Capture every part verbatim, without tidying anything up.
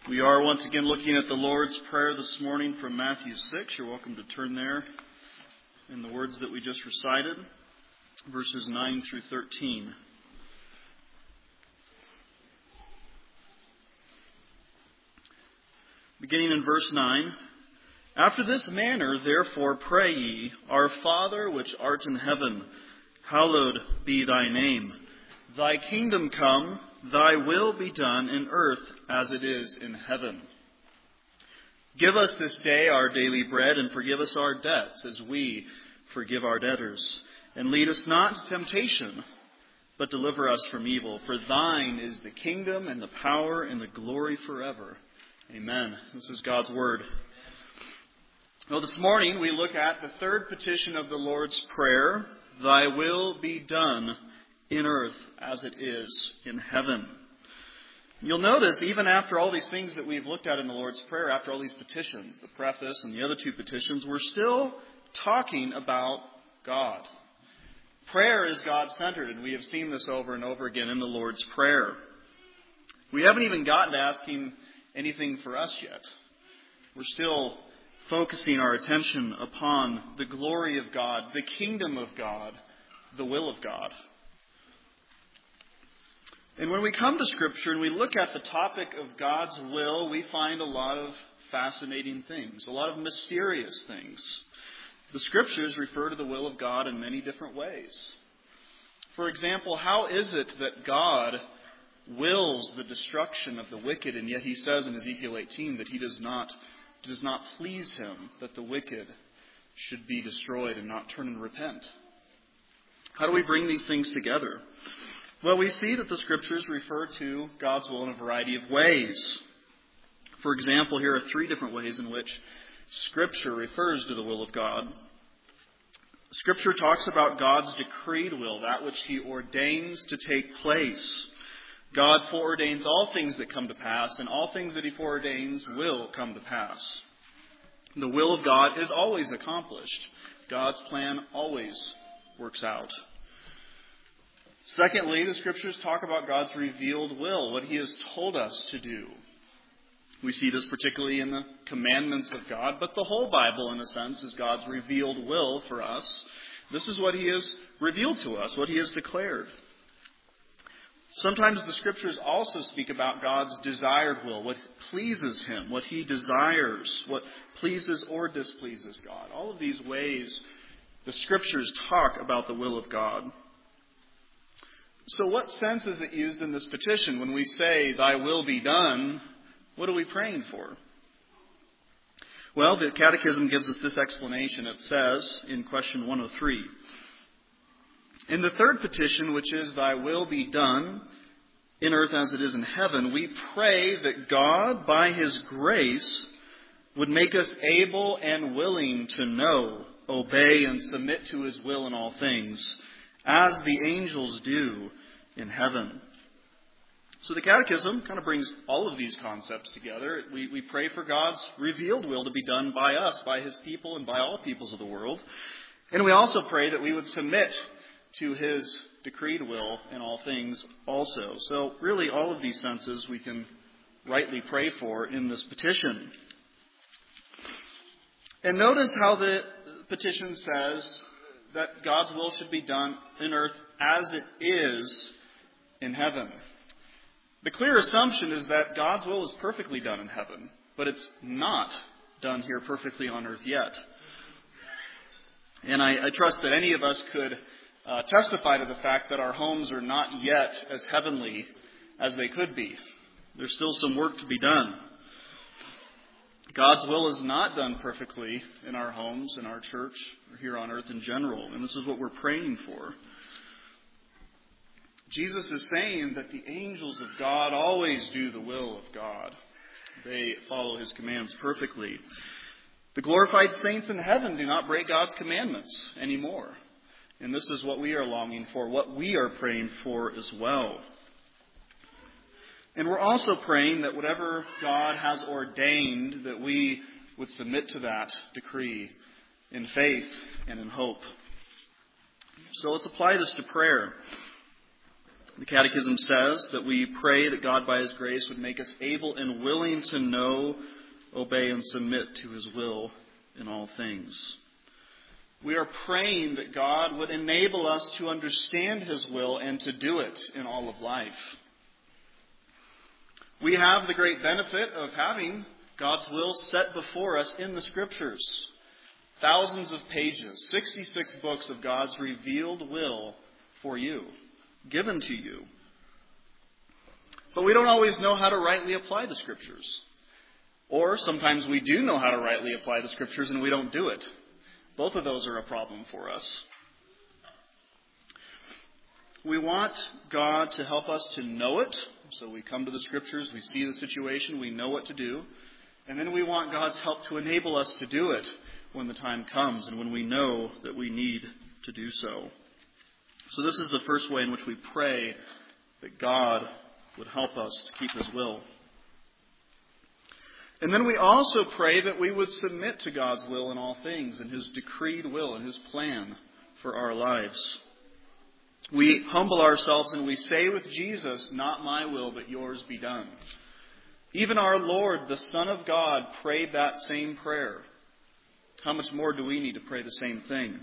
We are once again looking at the Lord's Prayer this morning from Matthew six. You're welcome to turn there in the words that we just recited, verses nine through thirteen. Beginning in verse nine. After this manner, therefore, pray ye, Our Father which art in heaven, hallowed be thy name. Thy kingdom come, thy will be done in earth as it is in heaven. Give us this day our daily bread, and forgive us our debts as we forgive our debtors. And lead us not into temptation, but deliver us from evil. For thine is the kingdom and the power and the glory forever. Amen. This is God's word. Well, this morning we look at the third petition of the Lord's Prayer, Thy will be done in earth as it is in heaven. You'll notice, even after all these things that we've looked at in the Lord's Prayer, after all these petitions, the preface and the other two petitions, we're still talking about God. Prayer is God-centered, and we have seen this over and over again in the Lord's Prayer. We haven't even gotten to asking anything for us yet. We're still focusing our attention upon the glory of God, the kingdom of God, the will of God. And when we come to Scripture and we look at the topic of God's will, we find a lot of fascinating things, a lot of mysterious things. The Scriptures refer to the will of God in many different ways. For example, how is it that God wills the destruction of the wicked, and yet He says in Ezekiel eighteen that He does not, does not please Him that the wicked should be destroyed and not turn and repent? How do we bring these things together? Well, we see that the Scriptures refer to God's will in a variety of ways. For example, here are three different ways in which Scripture refers to the will of God. Scripture talks about God's decreed will, that which He ordains to take place. God foreordains all things that come to pass, and all things that He foreordains will come to pass. The will of God is always accomplished. God's plan always works out. Secondly, the Scriptures talk about God's revealed will, what He has told us to do. We see this particularly in the commandments of God, but the whole Bible, in a sense, is God's revealed will for us. This is what He has revealed to us, what He has declared. Sometimes the Scriptures also speak about God's desired will, what pleases Him, what He desires, what pleases or displeases God. All of these ways the Scriptures talk about the will of God. So what sense is it used in this petition when we say, Thy will be done? What are we praying for? Well, the Catechism gives us this explanation. It says in question one oh three, in the third petition, which is, Thy will be done in earth as it is in heaven, we pray that God, by His grace, would make us able and willing to know, obey, and submit to His will in all things, as the angels do in heaven. So the Catechism kind of brings all of these concepts together. We, we pray for God's revealed will to be done by us, by His people, and by all peoples of the world. And we also pray that we would submit to His decreed will in all things also. So really all of these senses we can rightly pray for in this petition. And notice how the petition says that God's will should be done in earth as it is in heaven. The clear assumption is that God's will is perfectly done in heaven, but it's not done here perfectly on earth yet. And I, I trust that any of us could uh, testify to the fact that our homes are not yet as heavenly as they could be. There's still some work to be done. God's will is not done perfectly in our homes, in our church, or here on earth in general. And this is what we're praying for. Jesus is saying that the angels of God always do the will of God. They follow His commands perfectly. The glorified saints in heaven do not break God's commandments anymore. And this is what we are longing for, what we are praying for as well. And we're also praying that whatever God has ordained, that we would submit to that decree in faith and in hope. So let's apply this to prayer. The Catechism says that we pray that God by His grace would make us able and willing to know, obey, and submit to His will in all things. We are praying that God would enable us to understand His will and to do it in all of life. We have the great benefit of having God's will set before us in the Scriptures. Thousands of pages, sixty-six books of God's revealed will for you, given to you. But we don't always know how to rightly apply the Scriptures. Or sometimes we do know how to rightly apply the Scriptures and we don't do it. Both of those are a problem for us. We want God to help us to know it. So we come to the Scriptures, we see the situation, we know what to do. And then we want God's help to enable us to do it when the time comes and when we know that we need to do so. So this is the first way in which we pray that God would help us to keep His will. And then we also pray that we would submit to God's will in all things, and His decreed will and His plan for our lives. We humble ourselves and we say with Jesus, "Not my will, but yours be done." Even our Lord, the Son of God, prayed that same prayer. How much more do we need to pray the same thing?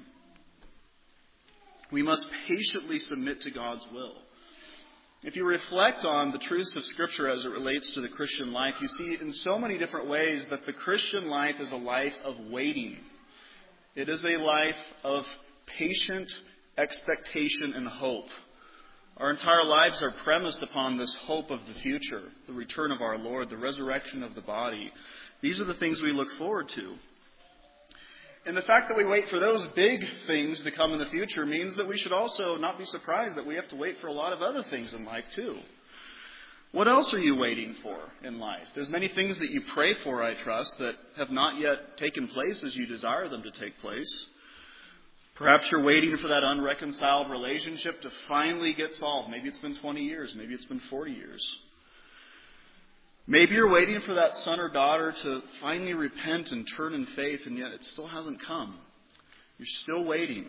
We must patiently submit to God's will. If you reflect on the truths of Scripture as it relates to the Christian life, you see in so many different ways that the Christian life is a life of waiting. It is a life of patient expectation and hope. Our entire lives are premised upon this hope of the future, the return of our Lord, the resurrection of the body. These are the things we look forward to. And the fact that we wait for those big things to come in the future means that we should also not be surprised that we have to wait for a lot of other things in life too. What else are you waiting for in life? There's many things that you pray for, I trust, that have not yet taken place as you desire them to take place. Perhaps you're waiting for that unreconciled relationship to finally get solved. Maybe it's been twenty years. Maybe it's been forty years. Maybe you're waiting for that son or daughter to finally repent and turn in faith, and yet it still hasn't come. You're still waiting.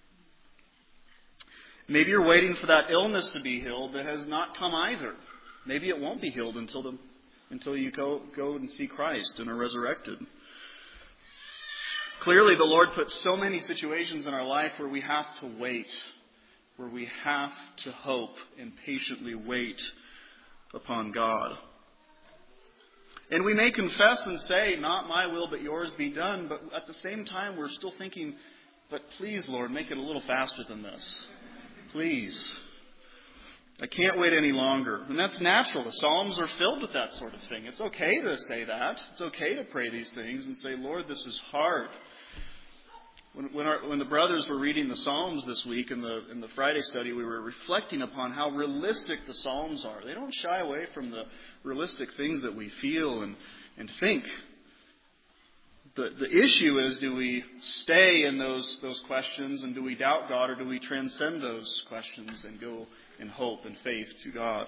Maybe you're waiting for that illness to be healed that has not come either. Maybe it won't be healed until the, until you go, go and see Christ and are resurrected. Clearly, the Lord puts so many situations in our life where we have to wait, where we have to hope and patiently wait upon God. And we may confess and say, "Not my will, but yours be done," but at the same time, we're still thinking, "But please, Lord, make it a little faster than this. Please. I can't wait any longer." And that's natural. The Psalms are filled with that sort of thing. It's okay to say that. It's okay to pray these things and say, "Lord, this is hard." When, when, our, when the brothers were reading the Psalms this week in the in the Friday study, we were reflecting upon how realistic the Psalms are. They don't shy away from the realistic things that we feel and, and think. The the issue is, do we stay in those those questions and do we doubt God, or do we transcend those questions and go in hope and faith to God?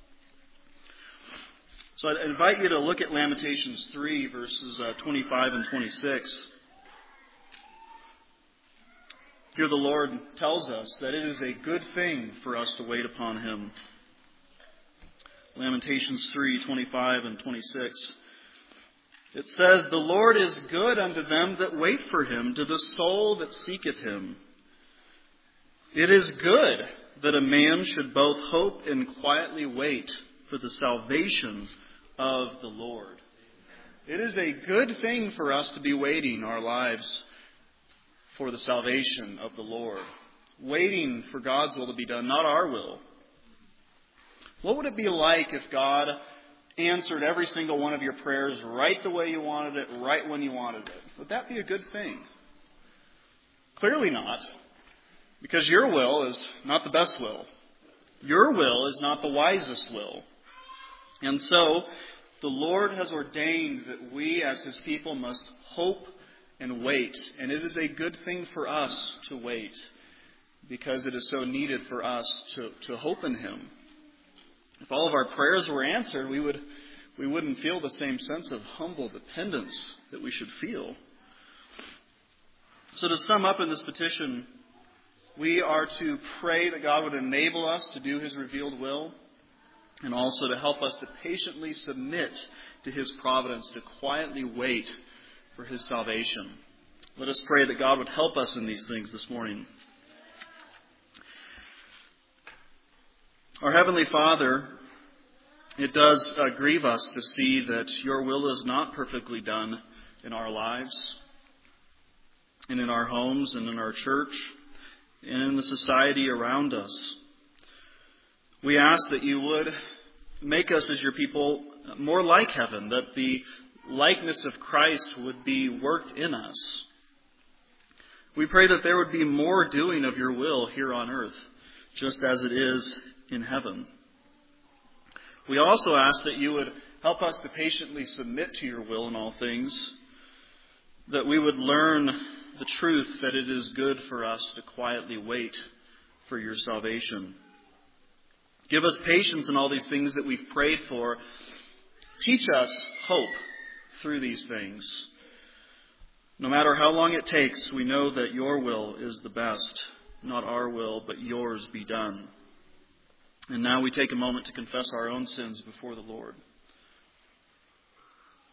So I invite you to look at Lamentations three, verses uh, twenty-five and twenty-six. Here the Lord tells us that it is a good thing for us to wait upon Him. Lamentations three, twenty-five and twenty-six. It says, "The Lord is good unto them that wait for Him, to the soul that seeketh Him. It is good that a man should both hope and quietly wait for the salvation of the Lord." It is a good thing for us to be waiting our lives for the salvation of the Lord. Waiting for God's will to be done, not our will. What would it be like if God answered every single one of your prayers right the way you wanted it, right when you wanted it? Would that be a good thing? Clearly not. Because your will is not the best will. Your will is not the wisest will. And so, the Lord has ordained that we as His people must hope and wait. And it is a good thing for us to wait, because it is so needed for us to, to hope in Him. If all of our prayers were answered, we would we wouldn't feel the same sense of humble dependence that we should feel. So to sum up in this petition, We are to pray that God would enable us to do His revealed will, and also to help us to patiently submit to His providence, to quietly wait for His salvation. Let us pray that God would help us in these things this morning. Our Heavenly Father, it does uh, grieve us to see that Your will is not perfectly done in our lives, and in our homes, and in our church, and in the society around us. We ask that You would make us as Your people more like heaven, that the likeness of Christ would be worked in us. We pray that there would be more doing of Your will here on earth, just as it is in heaven. We also ask that You would help us to patiently submit to Your will in all things, that we would learn the truth that it is good for us to quietly wait for Your salvation. Give us patience in all these things that we've prayed for. Teach us hope through these things. No matter how long it takes, we know that Your will is the best. Not our will, but Yours be done. And now we take a moment to confess our own sins before the Lord.